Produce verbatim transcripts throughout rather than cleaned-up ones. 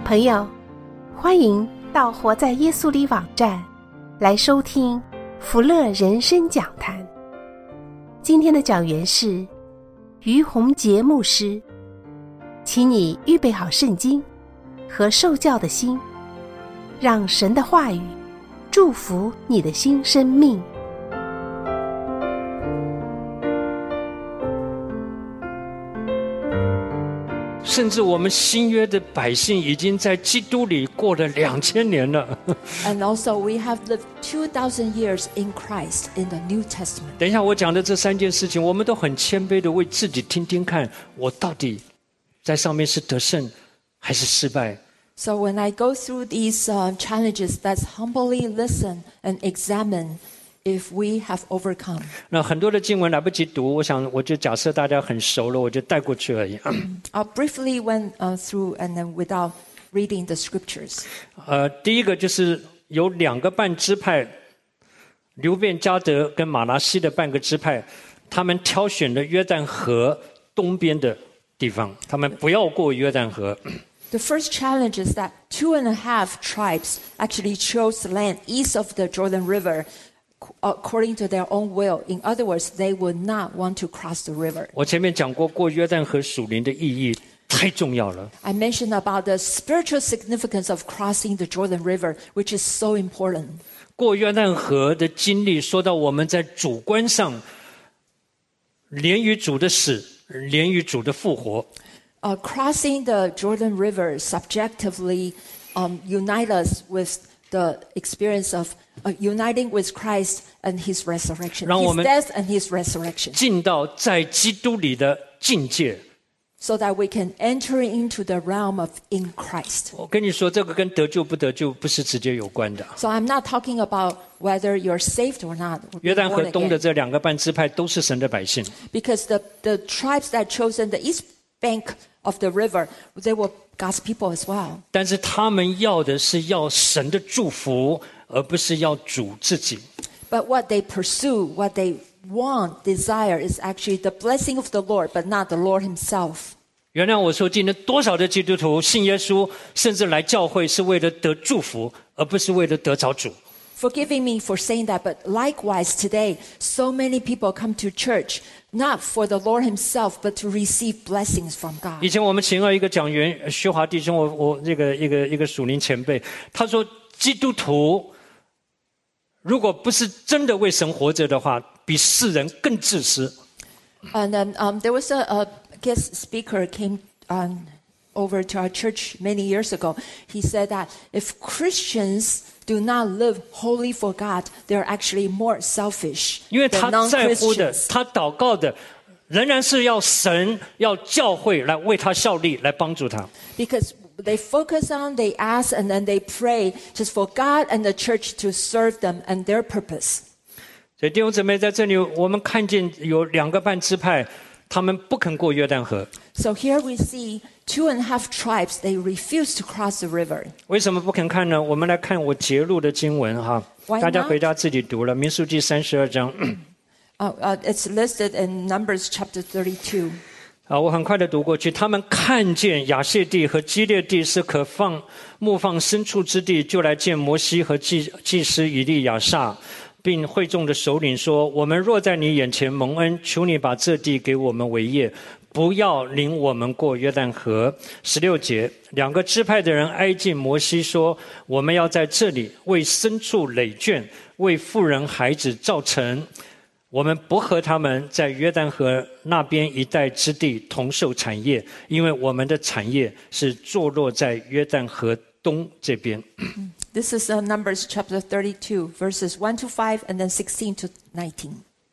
朋友，欢迎到活在耶稣里网站来收听福乐人生讲坛。今天的讲员是于洪杰牧师，请你预备好圣经和受教的心，让神的话语祝福你的新生命。 甚至我们新约的百姓已经在基督里过了两千年了。 And also we have lived two thousand years in Christ in the New Testament. 等一下我讲的这三件事情，我们都很谦卑的为自己听听看，我到底在上面是得胜还是失败。 So when I go through these uh, challenges, let's humbly listen and examine if we have overcome. 那很多的经文来不及读，我想我就假设大家很熟了，我就带过去而已。 I briefly went uh, through and then without reading the scriptures. 呃，第一个就是有两个半支派，流便、迦得跟马拿西的半个支派，他们挑选了约旦河东边的地方，他们不要过约旦河。 The first challenge is that two and a half tribes actually chose the land east of the Jordan River according to their own will. In other words, they would not want to cross the river. 我前面讲过，过约旦河属灵的意义太重要了。 I mentioned about the spiritual significance of crossing the Jordan River, which is so important. 过约旦河的经历，说到我们在主观上连于主的死，连于主的复活。 Uh, crossing the Jordan River subjectively um, unite us with the experience of uh, uniting with Christ and His resurrection, 让我 His 们 death and His resurrection, 进到在基督里的境界。 so that we can enter into the realm of in Christ. 我跟你说，这个跟得救不得救不是直接有关的。 So I'm not talking about whether you're saved or not. or 约 being 旦河 born 东的 again. 这两个半支派都是神的百姓， Because the, the tribes that chosen the east bank of the river, they were God's people as well. 但是他们要的是要神的祝福，而不是要主自己。 But what they pursue, what they want, desire is actually the blessing of the Lord, but not the Lord Himself. 原谅我说，今天多少的基督徒信耶稣，甚至来教会是为了得祝福，而不是为了得着主。 Forgiving me for saying that, but likewise today, so many people come to church, not for the Lord Himself, but to receive blessings from 以 God. 前我们请了一个讲员，薛华弟兄，我我这个一个一个属灵前辈，他说，基督徒如果不是真的为神活着的话，比世人更自私。 And then um, there was a, a guest speaker came um, over to our church many years ago. He said that if Christians do not live wholly for God, they're actually more selfish 因为 than 他在乎的， non-Christians. 他祷告的，仍然是要神、要教会来为他效力，来帮助他。 Because they focus on, they ask, and then they pray just for God and the church to serve them and their purpose. 所以弟兄姊妹，在这里我们看见有两个半支派，他们不肯过约旦河。 So here we see two and a half tribes, they refuse to cross the river. 为什么不肯看呢？我们来看我节录的经文哈， Why 大家 not? 回家自己读了。民数记三十二章。 Uh, uh, it's listed in Numbers chapter thirty-two. 啊，我很快的读过去。他们看见亚谢地和基列地是可放牧放牲畜之地，就来见摩西和祭祭司以利亚撒，并会众的首领说：“我们若在你眼前蒙恩，求你把这地给我们为业，不要领我们过约旦河。”十六节，两个支派的人挨近摩西说：“我们要在这里为牲畜垒圈，为妇人孩子造城。我们不和他们在约旦河那边一带之地同受产业，因为我们的产业是坐落在约旦河东这边。” This is uh, Numbers chapter thirty-two, verses one to five, and then sixteen to nineteen.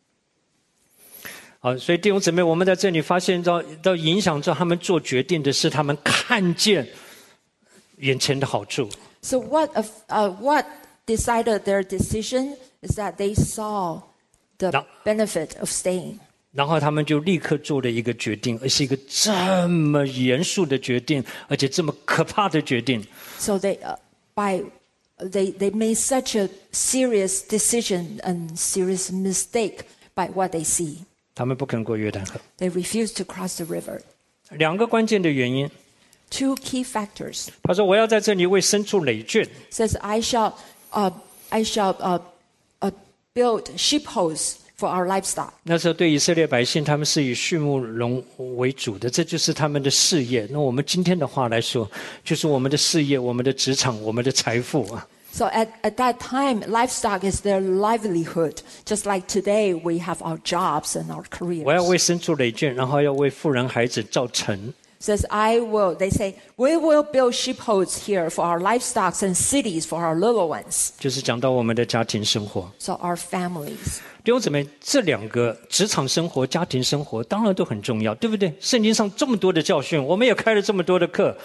好，所以弟兄姊妹，我们在这里发现到，到影响到他们做决定的是，他们看见眼前的好处。 So what, of, uh, what decided their decision is that they saw the Now- benefit of staying. 然后他们就立刻做了一个决定，而是一个这么严肃的决定，而且这么可怕的决定。 So they, uh, by they they made such a serious decision and serious mistake by what they see. 他们不肯过约旦河， They refused to cross the river. 两个关键的原因。 two key factors. 他说：“我要在这里为牲畜垒圈。” Says, I shall, uh, I shall uh, uh, build sheepfolds for our livestock. 那时候对以色列百姓，他们是以畜牧农为主的，这就是他们的事业。那我们今天的话来说，就是我们的事业、我们的职场、我们的财富啊。 So at, at that time, livestock is their livelihood. Just like today, we have our jobs and our 我要 careers. 为牲畜垒圈，然后要为妇人孩子造城。 Says, I will, they say, we will build sheepfolds here for our livestock and cities for our little ones. 就是讲到我们的家庭生活。 So our families. 弟兄姊妹，这两个职场生活、家庭生活，当然都很重要，对不对？圣经上这么多的教训，我们也开了这么多的课。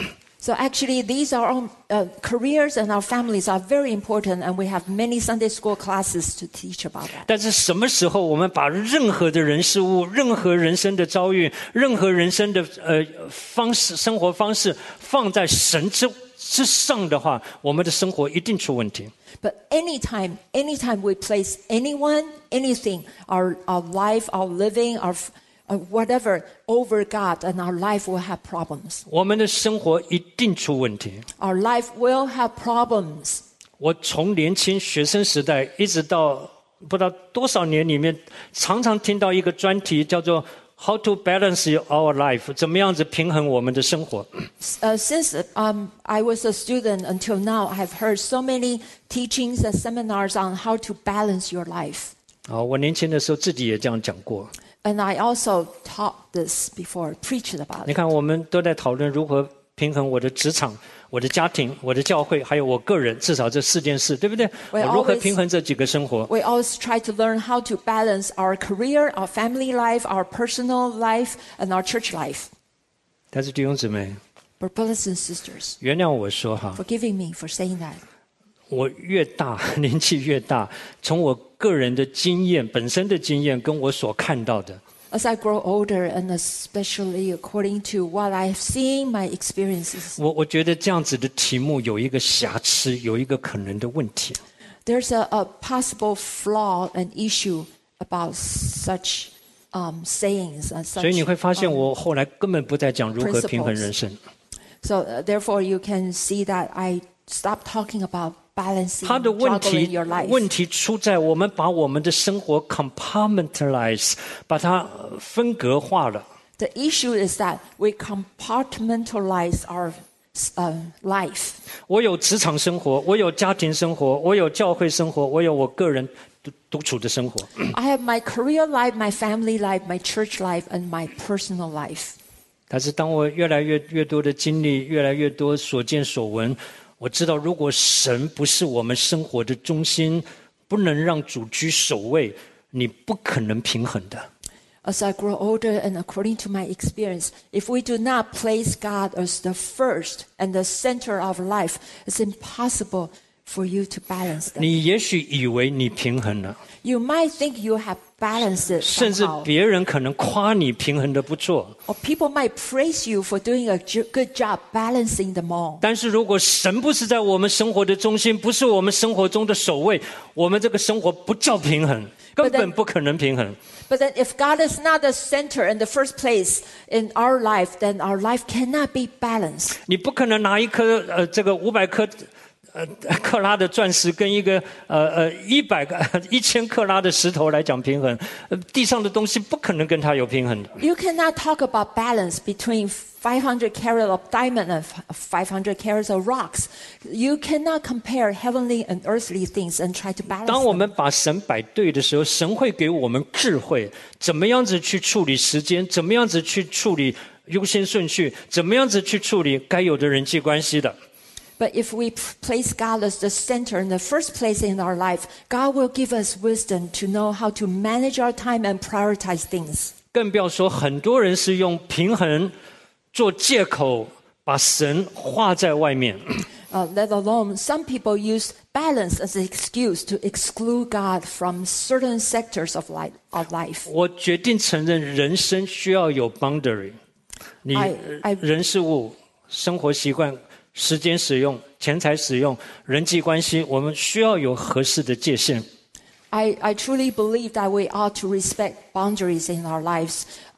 So actually, these are all, uh, careers and our families are very important, and we have many Sunday school classes to teach about that. 但是什么时候我们把任何的人事物、任何人生的遭遇、任何人生的呃方式、生活方式放在神之之上的话，我们的生活一定出问题。 But anytime, anytime we place anyone, anything, our, our life, our living, our uh, whatever over God, and our life will have problems. 我们的生活一定出问题。 Our life will have problems. 我从年轻学生时代一直到不知道多少年里面，常常听到一个专题叫做 How to balance our life， 怎么样子平衡我们的生活。 Uh, since um, I was a student until now, I have heard so many teachings and seminars on how to balance your life. 啊，我年轻的时候自己也这样讲过。 And I also taught this before, preached about 你 it. 看，我们都在讨论如何平衡我的职场、我的家庭、我的教会，还有我个人，至少这四件事，对不对？ We 我如何 always- 平衡这几个生活？ We always try to learn how to balance our career, our family life, our personal life, and our church life. 但是弟兄姊妹， But brothers and sisters, 原谅我说哈， forgiving me for saying that. 我越大，年纪越大，从我个人的经验、本身的经验，跟我所看到的， As I grow older, and especially according to what I've seen, my experiences, 我我觉得这样子的题目有一个瑕疵，有一个可能的问题。 there's a, a possible flaw and issue about such um, sayings and 所以你 such. 会发现， um, 我后来根本不再讲如何平衡人生。 so uh, therefore, you can see that I stopped talking about balancing, 他的问 juggling 题 your life. 问题出在我们把我们的生活 compartmentalize， 把它分隔化了。 The issue is that we compartmentalize our uh, life. 我有职场生活，我有家庭生活，我有教会生活，我有我个人独独处的生活。 I have my career life, my family life, my church life, and my personal life. 但是当我越来越越多的经历，越来越多所见所闻，我知道，如果神不是我们生活的中心，不能让主居首位，你不可能平衡的。 As I grow older and according to my experience, if we do not place God as the first and the center of life, it's impossible for you to balance them. 你也许以为你平衡了， You might think you have balanced it 甚至 somehow. 别人可能夸你平衡的不错。 Or people might praise you for doing a ju- good job balancing them all. 但是如果神不是在我们生活的中心，不是我们生活中的首位，我们这个生活不叫平衡，根本不可能平衡。 But then if God is not the center and the first place in our life, then our life cannot be balanced. 你不可能拿一颗呃这个五百颗呃克拉的钻石跟一个呃呃一百个一千克拉的石头来讲平衡，呃地上的东西不可能跟它有平衡的。 You cannot talk about balance between five hundred carats of diamond and five hundred carats of rocks. You cannot compare heavenly and earthly things and try to balance 当我 them. 们把神摆对的时候，神会给我们智慧，怎么样子去处理时间，怎么样子去处理优先顺序，怎么样子去处理该有的人际关系的。 But if we p- place God as the center in the first place in our life, God will give us wisdom to know how to manage our time and prioritize things. 更不要说很多人是用平衡做借口，把神画在外面。 Uh, let alone, some people use balance as an excuse to exclude God from certain sectors of life. Of life. 我决定承认人生需要有 boundary， 你 I- I- 人事物、生活习惯、时间使用、钱财使用、人际关系，我们需要有合适的界限。 I, I truly believe that we ought to respect boundaries in our lives,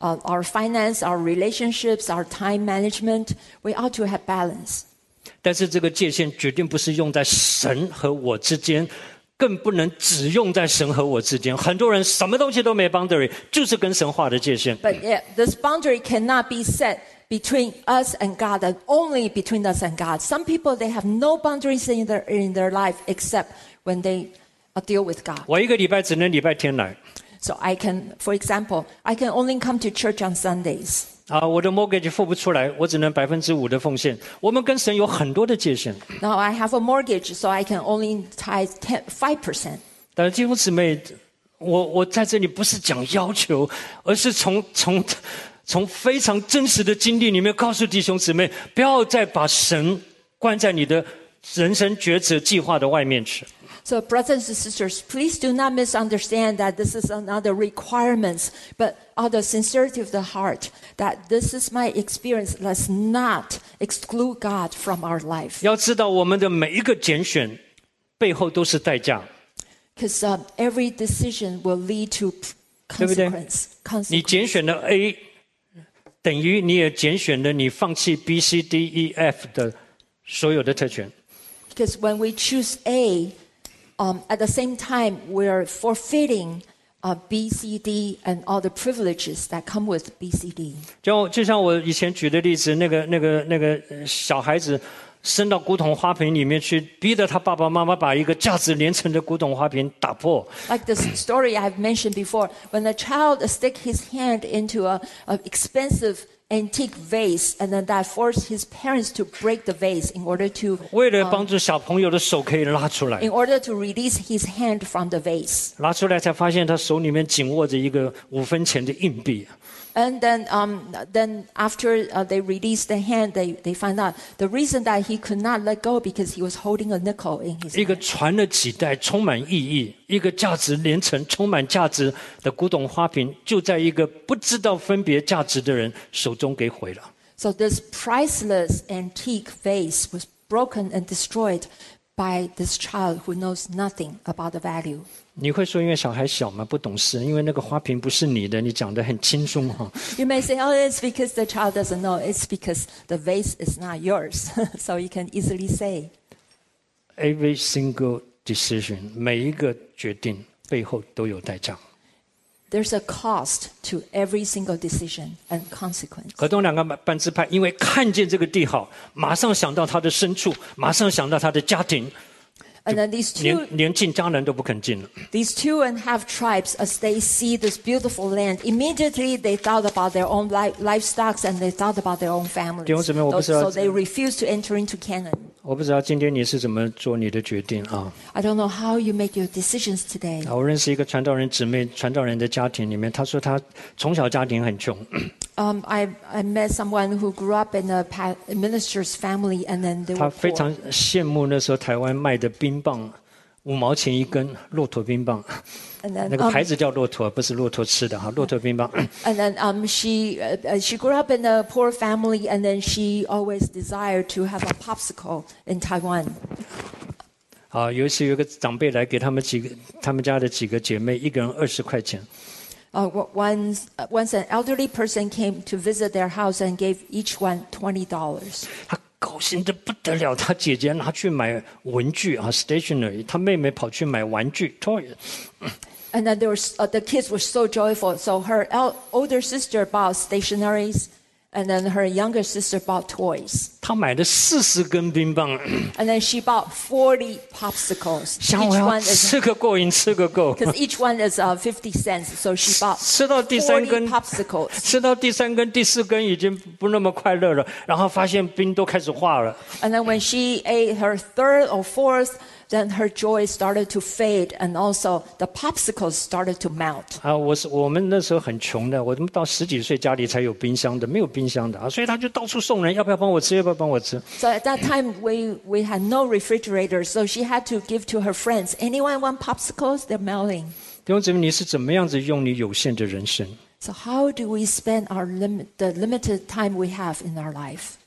uh, our finance, our relationships, our time management. We ought to have balance. 但是这个界限决定不是用在神和我之间，更不能只用在神和我之间。很多人什么东西都没 boundary， 就是跟神画的界限。 But yeah, this boundary cannot be set between us and God, and only between us and God. Some people, they have no boundaries in their, in their life except when they uh, deal with God. 我一个礼拜只能礼拜天来 So I can, for example, I can only come to church on Sundays. 啊，我的 mortgage 付不出来，我只能百分之五的奉献。我们跟神有很多的界限。 Now I have a mortgage, so I can only tithe ten, five percent. 但是弟兄姊妹，我我在这里不是讲要求，而是从从从非常真实的经历里面告诉弟兄姊妹，不要再把神关在你的人生抉择计划的外面去。 So brothers and sisters, please do not misunderstand that this is another requirement, but out of the sincerity of the heart, that this is my experience. Let's not exclude God from our life. 要知道，我们的每一个拣选背后都是代价。 Because um, every decision will lead to 对不对？ consequence. 你 consequence. 拣选了 A， 等于你也拣选了你放弃 B、C、D、E、F 的所有的特权。 Because when we choose A, um, at the same time, we're forfeiting uh, B, C, D, and all the privileges that come with B, C, D. 就就像我以前举的例子，那个那个那个呃小孩子伸到古董花瓶里面去，逼得他爸爸妈妈把一个价值连城的古董花瓶打破。 Like this story I've mentioned before, when a child stick his hand into a, a expensive antique vase, and then that forced his parents to break the vase in order to 为了帮助小朋友的手可以拉出来， in order to release his hand from the vase. 拉出来才发现他手里面紧握着一个五分钱的硬币。 And then, um, then after uh, they released the hand, they, they found out the reason that he could not let go because he was holding a nickel in his 一个 hand. 传了几代、充满意义、一个价值连城、充满价值的古董花瓶，就在一个不知道分别价值的人手中给毁了。 So this priceless antique vase was broken and destroyed by this child who knows nothing about the value. 你会说，因为小孩小嘛，不懂事，因为那个花瓶不是你的，你讲得很轻松哈。 You may say, oh, it's because the child doesn't know. It's because the vase is not yours. So you can easily say. Every single decision， 每一个决定背后都有代价。 There's a cost to every single decision and consequence. 河东两个半支派，因为看见这个地好，马上想到他的牲畜，马上想到他的家庭， And then these 连 two, 连进迦南都不肯进了。 these two and a half tribes, as they see this beautiful land, immediately they thought about their own li- livestock and they thought about their own families. 弟兄姊妹，我不知道- So they refused to enter into Canaan. 我不知道今天你是怎么做你的决定啊？ I don't know how you make your decisions today. 啊，我认识一个传道人姊妹，传道人的家庭里面，她说她从小家庭很穷， Um, I, I met someone who grew up in a pa- a minister's family, and then they 她 were 非 poor. 常羡慕那时候台湾卖的冰棒，五毛钱一根，骆驼冰棒， And then, 那个 um, 牌子叫骆驼，不是骆驼吃的哈，骆驼冰棒。 and then um, she uh, uh, she grew up in a poor family, and then she always desired to have a popsicle in Taiwan. 啊，有一次有一个长辈来给他们几个，他们家的几个姐妹，一个人二十块钱。 Uh, w- once, uh, once an elderly person came to visit their house and gave each one twenty dollars. 她高兴得不得了，她姐姐拿去买文具啊 ，stationery， 她妹妹跑去买玩具 toy。 And then there was, uh, the kids were so joyful. So her el- older sister bought stationaries, and then her younger sister bought toys. 她买了四十根冰棒， And then she bought forty popsicles. 想 Each 我要 one is 吃个过瘾，吃个够。 because each one is uh, fifty cents. So she bought 吃到第三 forty 根， popsicles. 吃到第三根、第四根已经不那么快乐了，然后发现冰都开始化了。 And then when she ate her third or fourth, then her joy started to fade, and also the popsicles started to melt. 啊，我是我们那时候很穷的，我们到十几岁家里才有冰箱的，没有冰箱的啊，所以他就到处送人，要不要帮我吃？要不要帮我吃？ So at that time, we, we had no refrigerator, so she had to give to her friends. Anyone want popsicles? They're melting. 弟兄姊妹，你是怎么样子用你有限的人生？ So how do we spend our lim- the limited time we have in our life?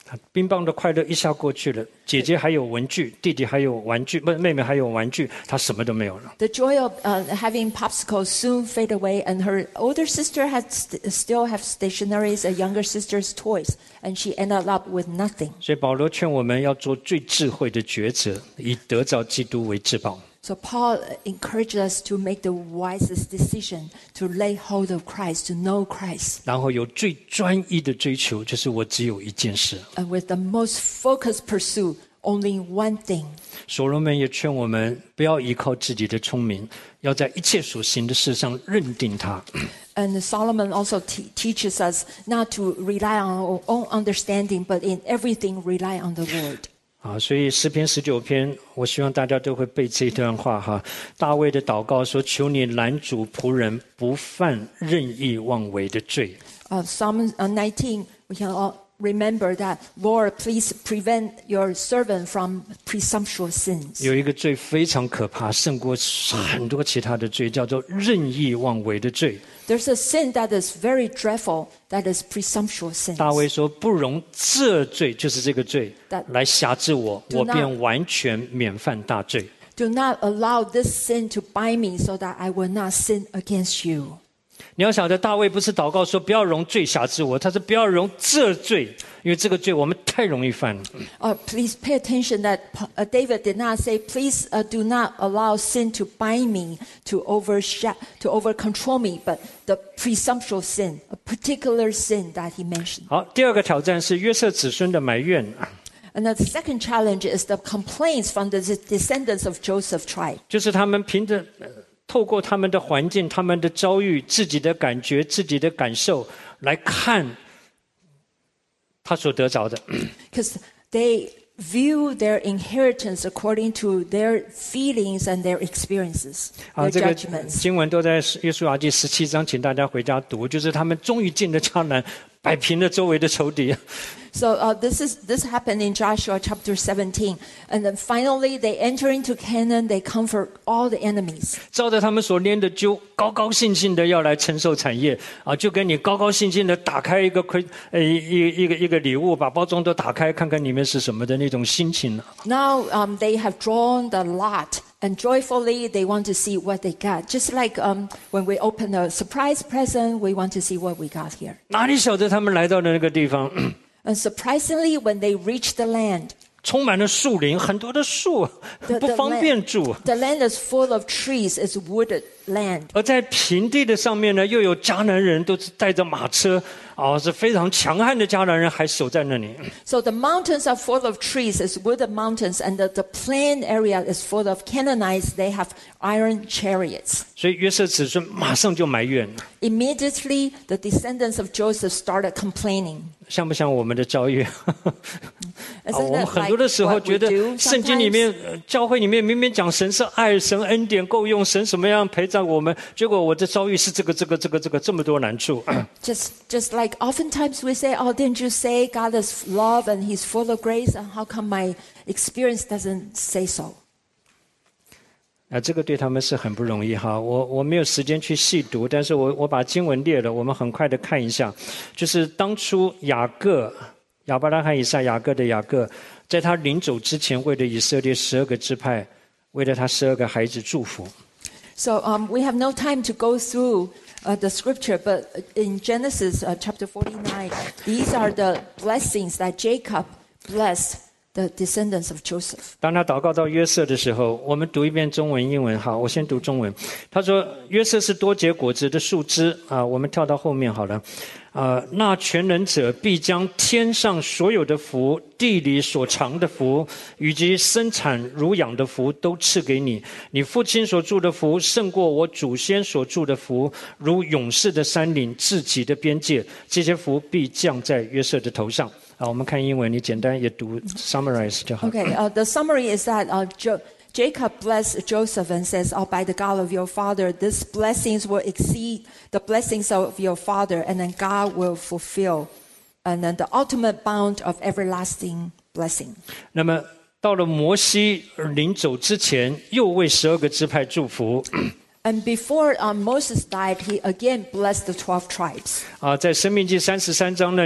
冰棒的快乐一下过去了，姐姐还有文具，弟弟还有玩具，不，妹妹还有玩具，她什么都没有了。 The joy of uh, having popsicles soon fade away, and her older sister had st- still have stationaries, a younger sister's toys, and she ended up with nothing. 所以保罗劝我们要做最智慧的抉择，以得着基督为至宝。 So Paul encouraged us to make the wisest decision, to lay hold of Christ, to know Christ. 然后有最专一的追求，就是我只有一件事。 And with the most focused pursuit, only one thing. 所罗门也劝我们不要依靠自己的聪明，要在一切所行的事上认定他。 And Solomon also te- teaches us not to rely on our own understanding, but in everything rely on the Lord. 啊，所以诗篇十九篇，我希望大家都会背这一段话哈。大卫的祷告说：“求你拦阻仆人不犯任意妄为的罪。” Uh, Psalm uh, nineteen, we can all remember that, Lord, please prevent your servant from presumptuous sins. 有一个罪非常可怕，胜过很多其他的罪，叫做任意妄为的罪。 There's a sin that is very dreadful, that is presumptuous sin. 大卫说：“不容这罪，就是这个罪 That 来辖制我， do 我 not- 便完全免犯大罪。” Do not allow this sin to bind me so that I will not sin against you. 你要晓得，大卫不是祷告说不要容罪辖制我，他是不要容这罪，因为这个罪我们太容易犯了。 Uh, please pay attention that uh, David did not say, please uh, do not allow sin to bind me, to overshadow, to over control me, but the presumptuous sin, a particular sin that he mentioned. 好，第二个挑战是约瑟子孙的埋怨。 And the second challenge is the complaints from the descendants of Joseph tribe. 就是他们凭着呃透过他们的环境、他们的遭遇、自己的感觉、自己的感受来看他所得着的。 Because they view their inheritance according to their feelings and their experiences, 啊， their 这个 judgments. 经文都在约书亚记十七章，请大家回家读。就是他们终于进了迦南，摆平了周围的仇敌。 So uh, this is this happened in Joshua chapter seventeen, and then finally they enter into Canaan. They comfort all the enemies. 照着他们所拈的阄，高高兴兴的要来承受产业啊，就跟你高高兴兴的打开一个盔呃一一一个一个礼物，把包装都打开，看看里面是什么的那种心情。 Now um, they have drawn the lot, and joyfully they want to see what they got. Just like um, when we open a surprise present, we want to see what we got here. 哪里晓得他们来到的那个地方， And surprisingly, when they reach the land, 充满了树林，很多的树， the, 不 the 方便住。 land, the land is full of trees. It's wooded land. 而在平地的上面呢，又有迦南人，都是带着马车，啊，是非常强悍的迦南人，还守在那里。 So the mountains are full of trees. It's wooded mountains, and the, the plain area is full of Canaanites. They have iron chariots. 所以约瑟子孙马上就埋怨， Immediately, the descendants of Joseph started complaining. 像不像我们的遭遇？ 啊， Isn't 我们 that 很 like 多的时候 what 觉 we 得 do 圣经里面 sometimes? 呃教会里面明明讲神是爱，神恩典够用，神什么样陪在我们，结果我的遭遇是这个这个这个这个这么多难处。 Just, just like oftentimes we say, "Oh, didn't you say God is love and He's full of grace? And how come my experience doesn't say so?" 啊，这个对他们是很不容易哈。我我没有时间去细读，但是我我把经文列了，我们很快的看一下。就是当初雅各、亚伯拉罕、以撒、雅各的雅各，在他临走之前，为了以色列十二个支派，为了他十二个孩子祝福。 So um, we have no time to go through uh, the scripture, but in Genesis uh, chapter forty-nine, these are the blessings that Jacob blessed the descendants of Joseph. 当他祷告到约瑟的时候，我们读一遍中文、英文。好，我先读中文。他说：“约瑟是多结果子的树枝啊。”我们跳到后面好了。啊，那全能者必将天上所有的福、地里所藏的福，以及生产乳养的福，都赐给你。你父亲所住的福，胜过我祖先所住的福，如勇士的山岭、自己的边界。这些福必降在约瑟的头上。啊，我们看英文，你简单也读 summarize 就好。 Okay, uh, the summary is that uh, jo- Jacob blessed Joseph and says, "Oh, by the God of your father, these blessings will exceed the blessings of your father, and then God will fulfill, and then the ultimate bound of everlasting blessing." 那么到了摩西临走之前，又为十二个支派祝福。 And before um, Moses died, he again blessed the twelve tribes. 啊，在申命记三十三章那里，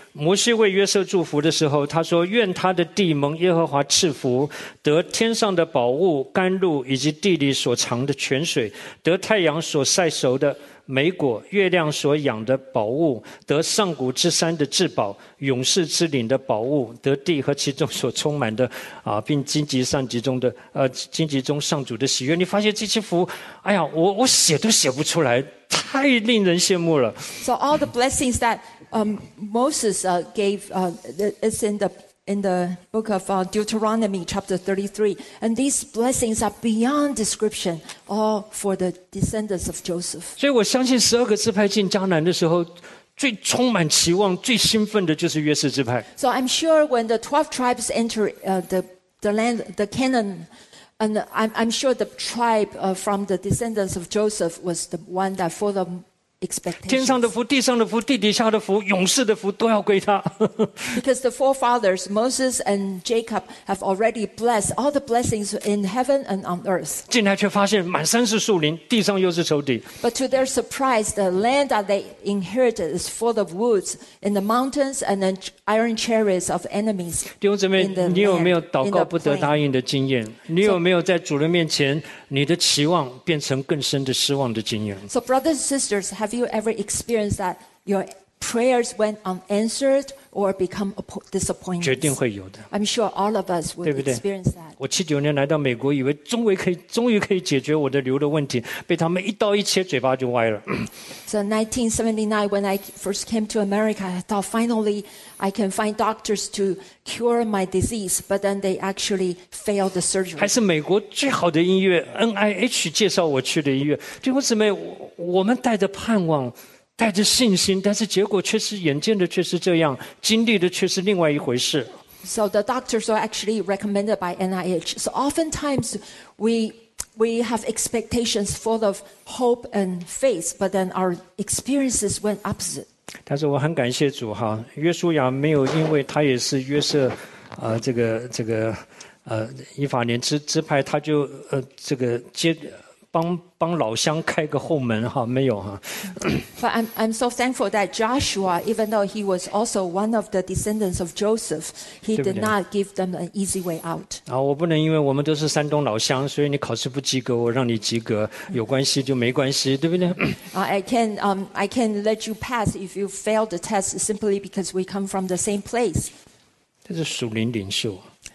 摩西为约瑟祝福的时候，他说：愿他的地蒙耶和华赐福，得天上的宝物、甘露，以及地里所藏的泉水，得太阳所晒熟的美果，月亮所养的宝物，得上古之山的至宝，永世之岭的宝物，得地和其中所充满的啊，并荆棘上集中的呃荆棘中上主的喜悦。你发现这些福，哎呀，我我写都写不出来，太令人羡慕了。 So all the blessings that um, Moses uh, gave uh, is in the in the book of uh, Deuteronomy, chapter thirty-three. And these blessings are beyond description, all for the descendants of Joseph. 所以我相信十二个支派进迦南的时候，最充满期望、最兴奋的就是约瑟支派。 So I'm sure when the twelve tribes enter uh, the, the land, the Canaan, and I'm, I'm sure the tribe uh, from the descendants of Joseph was the one that full of 天上的 expectations. 福、地上的福、地底下的福、永世的福都要归他。 Because the forefathers, Moses and Jacob, have already blessed all the blessings in heaven and on earth. 进来却发现满山是树林，地上又是仇敌。 But to their surprise, the land that they inherited is full of woods in the mountains and then iron chariots of enemies. 弟兄姊妹， in the 你有没有 land, 祷 in 告 the 不得 plain? 答应的经验？你有没有在主人面前，你的期望变成更深的失望的经验？ So brothers and sisters, have you ever experienced that your prayers went unanswered or become 绝 disappointed? 定会有的。 I'm sure all of us 对 would 不对？ experience that. 我七九年来到美国，以为终于可以，终于可以解决我的瘤的问题，被他们一刀一切，嘴巴就歪了。 So nineteen seventy-nine, when I first came to America, I thought finally I can find doctors to cure my disease, but then they actually failed the 还 surgery. 是美国最好的音乐 N I H 介绍我去的音乐。弟兄姊妹，我我们带着盼望，带着信心，但是结果却是眼见的却是这样，经历的却是另外一回事。 So the doctors are actually recommended by N I H. So oftentimes we we have expectations full of hope and faith, but then our experiences went opposite. 但是我很感谢主哈，约书亚没有因为他也是约瑟，呃，这个这个呃以法莲支支派，他就呃这个接帮帮老乡开个后门哈，没有哈。 But I'm, I'm so thankful that Joshua, even though he was also one of the descendants of Joseph, he did not give them an easy way out. 啊，我不能因为我们都是山东老乡，所以你考试不及格，我让你及格，有关系就没关系，对不对？ Uh, I can um, I can let you pass if you fail the test simply because we come from the same place. 这是属灵领袖，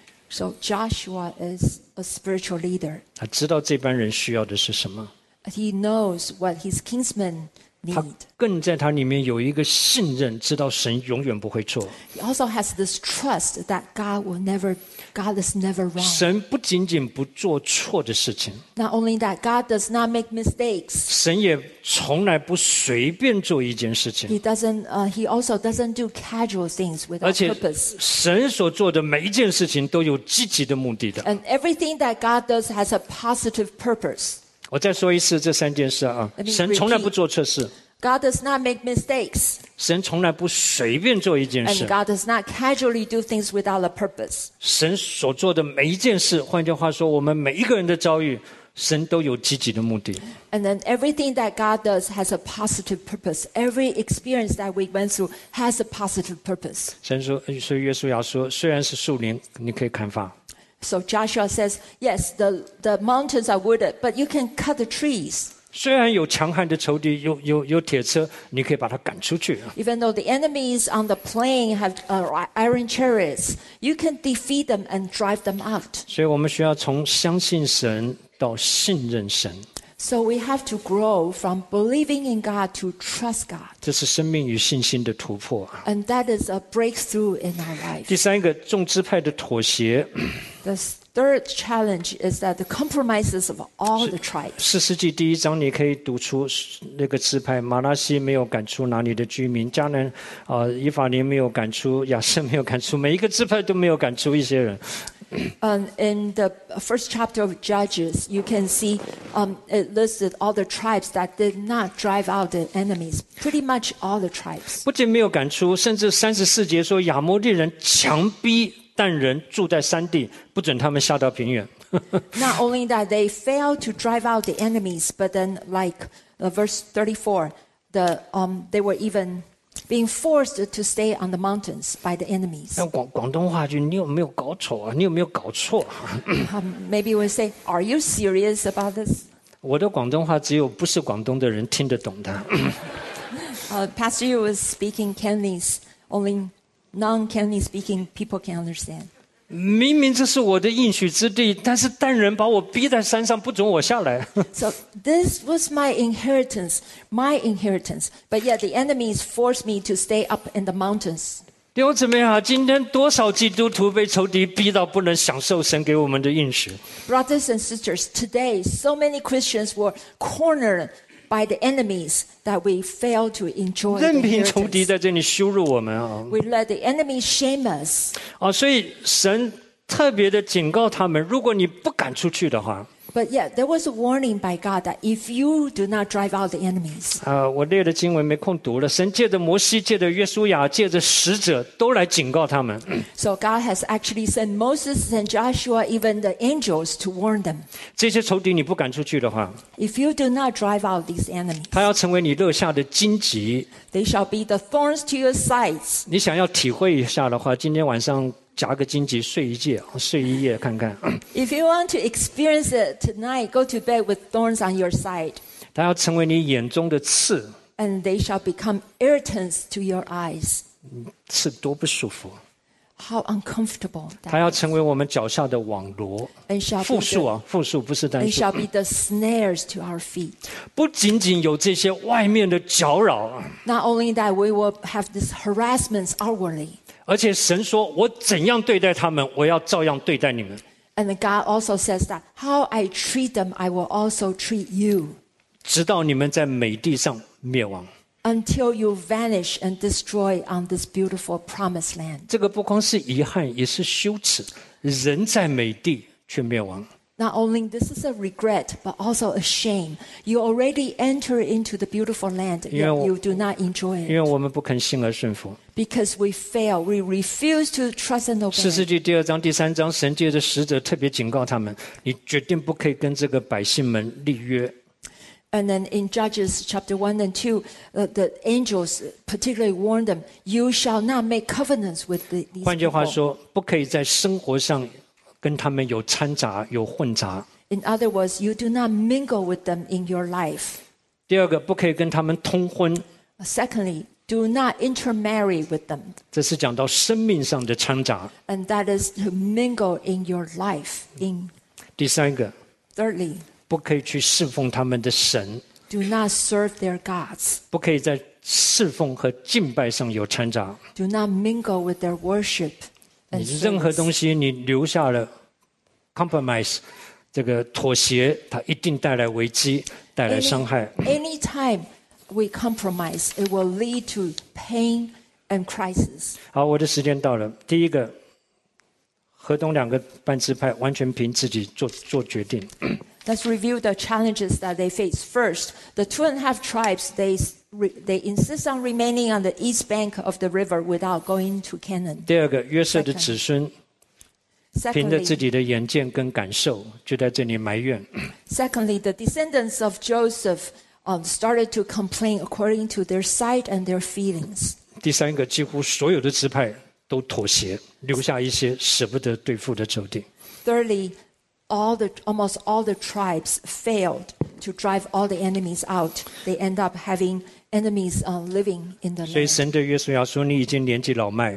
So Joshua is a spiritual leader. 他知道这班人需要的是什么， He knows what his kinsmen 他 need. 更在他里面有一个信任，知道神永远不会错。 He also has this trust that God will never, God is never wrong. 神不仅仅不做错的事情， Not only that, God does not make mistakes. 神也从来不随便做一件事情。 He doesn't. Uh, he also doesn't do casual things 而 without 且 purpose. 神所做的每一件事情都有积极的目的的。 And everything that God does has a positive purpose. 我再说一次这三件事啊， Let me 神从来不做错事， God does not make mistakes. 神从来不随便做一件 And 事。 God does not casually do things without a purpose. 神所做的每一件事，换句话说，我们每一个人的遭遇，神都有积极的目的。 And then everything that God does has a positive purpose. Every experience that we went through has a positive purpose. 神说，所以约书亚说，虽然是树林，你可以砍伐； So Joshua says, yes, the, the mountains are wooded, but you can cut the trees. 虽然有强悍的仇敌，有有有铁车，你可以把它赶出去。 Even though the enemies on the plain have uh, iron chariots, you can defeat them and drive them out. 所以我们需要从相信神到信任神， So we have to grow from believing in God to trust God. 这是生命与信心的突破。 And that is a breakthrough in our life. 第三个，众支派的妥协。 The third challenge is that the compromises of all the tribes. 四世纪第一章，你可以读出那个支派，马拉西没有赶出哪里的居民，迦南啊、呃，以法莲没有赶出，亚瑟没有赶出，每一个支派都没有赶出一些人。 Um, in the first chapter of Judges, you can see um, it listed all the tribes that did not drive out the enemies. Pretty much all the tribes. 不仅没有赶出，甚至三十四节说亚摩利人强逼但人住在山地，不准他们下到平原。 Not only that, they failed to drive out the enemies, but then, like uh, verse thirty-four, the um, they were even being forced to stay on the mountains by the enemies. 那广广东话句，你有没有搞错啊？你有没有搞错？ Um, maybe we say, "Are you serious about this?" 我的广东话只有不是广东的人听得懂的。 Uh, Pastor Yu was speaking Cantonese. Only non-Cantonese speaking people can understand. 明明这是我的应许之地，但是但人把我逼在山上，不准我下来。 So this was my inheritance, my inheritance. But yet the enemies forced me to stay up in the mountains. 弟兄姊妹啊，今天多少基督徒被仇敌逼到不能享受神给我们的应许。 Brothers and sisters, today so many Christians were cornered by the enemies that we fail to enjoy the 任凭仇敌 inheritance. 在这里羞辱我们啊！ We let the enemy shame us. 啊，所以神特别的警告他们：如果你不敢出去的话， But yet there was a warning by God that if you do not drive out the enemies, 啊，我列的经文没空读了。神借着摩西、借着约书亚、借着使者，都来警告他们。 so God has actually sent Moses and Joshua, even the angels, to warn them. 这些仇敌你不敢出去的话， If you do not drive out these enemies, 他要成为你肋下的荆棘。 they shall be the thorns to your sides. 你想要体会一下的话，今天晚上夹个荆棘睡一觉，睡一夜看看。 If you want to experience it tonight, go to bed with thorns on your side, 他要成为你眼中的刺， and they shall become irritants to your eyes. 刺多不舒服。 How uncomfortable 他 that 要 is. 成为我们脚下的网罗。 And shall 复 be 数 the, 啊，复数不是单 and 数。 shall be the snares to our feet. 不仅仅有这些外面的搅扰， Not only that, we will have these harassments outwardly. 而且神说：“我怎样对待他们，我要照样对待你们。” And then God also says that how I treat them, I will also treat you 直到你们在美地上灭亡。 until you vanish and destroy on this beautiful promised land. 这个不光是遗憾，也是羞耻。人在美地却灭亡， Not only this is a regret, but also a shame. You already enter into the beautiful land, yet Yeah. you do not enjoy 因为 it 我们不肯信而顺服。 because we fail. We refuse to trust and 士师 obey. 记第二章第三章，神借着使者特别警告他们：你决定不可以跟这个百姓们立约。 And then in Judges chapter one and two, uh, the angels particularly warned them, you shall not make covenants with the, these 换句话 people. 说，不可以在生活上跟他们有掺杂、有混杂。 In other words, you do not mingle with them in your life. 第二个，不可以跟他们通婚， Secondly, do not intermarry with them. 这是讲到生命上的掺杂。 And that is to mingle in your life. In 第三个， thirdly, 不可以去侍奉他们的神， do not serve their gods. 不可以在侍奉和敬拜上有掺杂。 Do not mingle with their worship 你 and 任何 service. 东西你留下了 compromise， 这个妥协，它一定带来危机，带来伤害。 Any time we compromise, it will lead to pain and crisis. 好，我的时间到了。第一个，河东两个半支派完全凭自己做做决定。 Let's review the challenges that they face. First, the two and a half tribes, they, they insist on remaining on the east bank of the river without going to Canaan. 第二个，约瑟的子孙凭着自 Secondly, 己的眼见跟感受，就在这里埋怨。 secondly, the descendants of Joseph um, started to complain according to their sight and their feelings. 第三个，几乎所有的支派都妥协，留下一些舍不得对付的仇敌。 Thirdly, all the, almost all the tribes failed to drive all the enemies out. They end up having enemies uh, living in the 所以 land. 神对约书亚说：“你已经年纪老迈，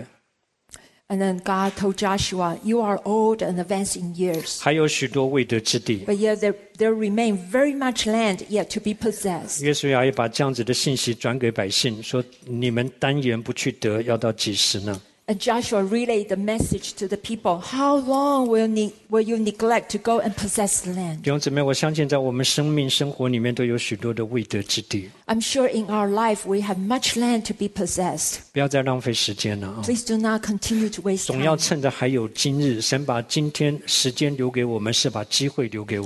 And then God told Joshua, you are old and advanced in years. 还有许多未得之地。” But yet there, there remain very much land yet to be possessed. 约书亚也把这样子的信息转给百姓，说：“你们单言不去得，要到几时呢？” And Joshua relayed the message to the people. How long will, ne- will you neglect to go and possess the land? 弟兄姊妹，我相信在我们生命生活里面都有许多的未得之地， I'm sure in our life we have much land to be possessed. 不要再浪费时间了啊！ Please do not continue to waste 总要 time. 趁着还有今日，神把今天时间留给我们，是把机会留给我们。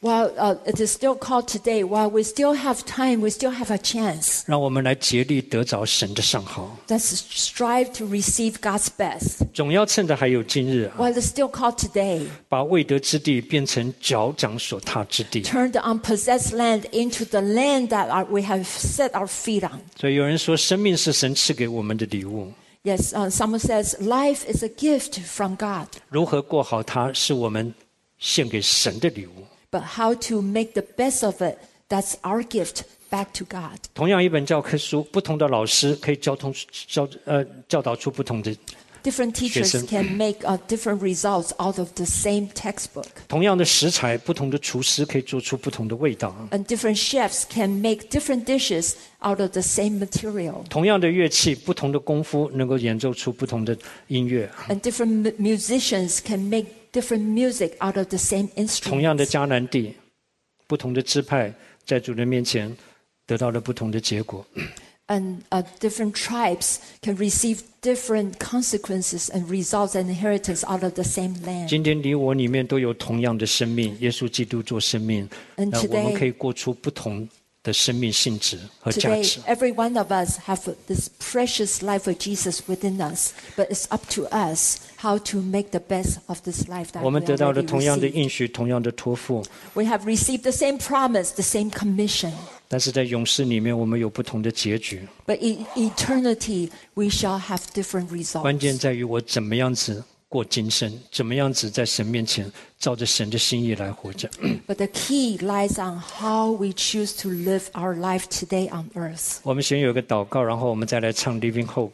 while uh, it is still called today, while we still have time, we still have a chance. 让我们来竭力得着神的上好。 Let's strive to receive God's best 总要趁着还有今日啊， while it's still called today. 把未得之地变成脚掌所踏之地。 Turn the unpossessed land into the land that our, we have set our feet on. 所以有人说，生命是神赐给我们的礼物， Yes, uh, someone says life is a gift from God, 如何过好它，是我们献给神的礼物。 but how to make the best of it, that's our gift back to God. 同样一本教科书，不同的老师可以教通教呃教导出不同的。 Different teachers 学生。 can make uh, different results out of the same textbook. 同样的食材，不同的厨师可以做出不同的味道。 And different chefs can make different dishes out of the same material. 同样的乐器，不同的功夫能够演奏出不同的音乐。 And different mu- musicians can make different music out of the same 同样的 instruments. 迦南地，不同的支派在主人面前得到了不同的结果。 And uh, different tribes can receive different consequences and results and inheritance out of the same land. 今天你我里面都有同样的生命，耶稣基督做生命， And 那 today- 我们可以过出不同的生命性质和价 Today, 值。 every one of us have this precious life of Jesus within us, but it's up to us how to make the best of this life that 我 we 们得到了 already 同样的 received. 应许，同样的托付， We have received the same promise, the same commission. 但是在永世里面，我们有不同的结局。 But in eternity, we shall have different results. 关键在于我怎么样子过今生，怎么样子在神面前照着神的心意来活着。 But the key lies on how we choose to live our life today on earth. 我们先有一个祷告，然后我们再来唱 Living Hope。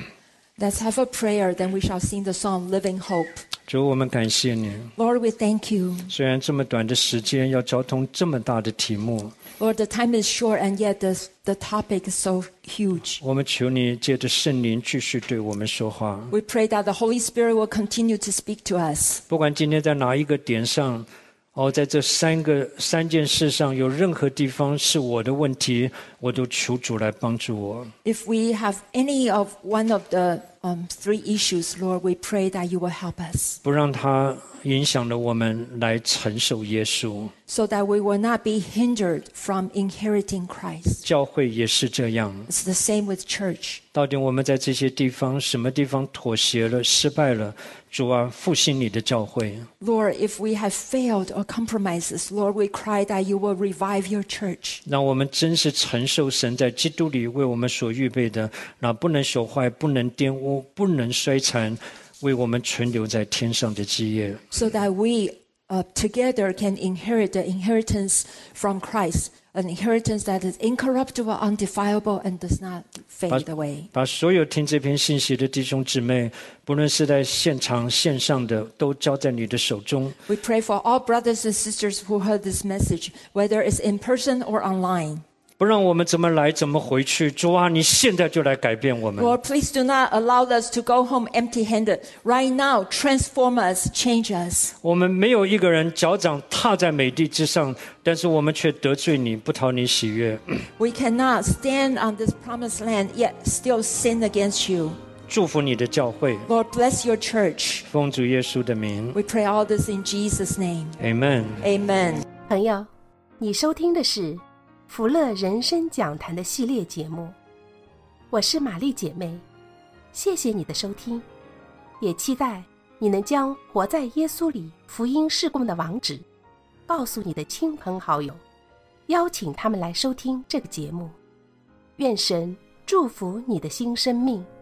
Let's have a prayer, then we shall sing the song Living Hope. 主，我们感谢你， Lord, we thank you. 虽然这么短的时间要交通这么大的题目， Lord, the time is short and yet the, the topic is so huge. 我们求你借着圣灵继续对我们说话。 We pray that the Holy Spirit will continue to speak to us. 不管今天在哪一个点上，哦，在这三个三件事上有任何地方是我的问题，我都求主来帮助我。 If we have any of one of the um, three issues, Lord, we pray that you will help us 不让它影响了我们来承受耶稣。 so that we will not be hindered from inheriting Christ. 教会也是这样， It's the same with church. 到底我们在这些地方什么地方妥协了、失败了？主啊，复兴你的教会。 Lord, if we have failed or compromises, Lord, we cry that you will revive your church. 让我们真是承受神在基督里为我们所预备的，那不能朽坏、不能玷污、不能衰残，为我们存留在天上的基业。 So that we uh, together can inherit the inheritance from Christ, an inheritance that is incorruptible, undefilable, and does not fade away. 把所有听这篇信息的弟兄姊妹，不论是在现场、线上的，都交在你的手中。 We pray for all brothers and sisters who heard this message, whether it's in person or online. 不让我们怎么来怎么回去。主啊，你现在就来改变我们。 Lord, please do not allow us to go home empty-handed. Right now, transform us, change us. 我们没有一个人脚掌踏在美地之上，但是我们却得罪你，不讨你喜悦。 We cannot stand on this promised land, yet still sin against you. 祝福你的教会， Lord, bless your church. 奉主耶稣的名 We pray all this in Jesus' name. ，Amen。 Amen. 朋友，你收听的是福乐人生讲坛的系列节目，我是玛丽姐妹，谢谢你的收听，也期待你能将活在耶稣里福音事工的网址告诉你的亲朋好友，邀请他们来收听这个节目。愿神祝福你的新生命。